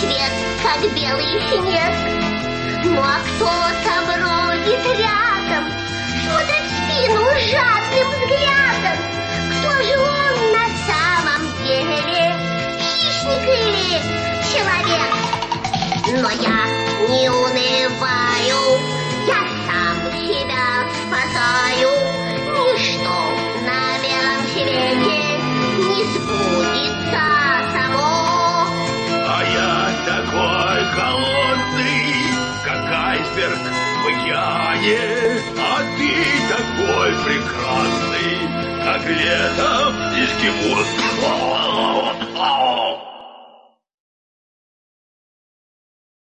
цвет, как белый снег. Ну а кто-то бродит рядом, смотрит в спину жадным взглядом. Кто же он на самом деле, хищник или человек? Но я не унываю, я сам себя спасаю. Ничто на белом свете не сбудется само. А я такой холодный, как айсберг в океане, а ты такой прекрасный, как летом эскимос.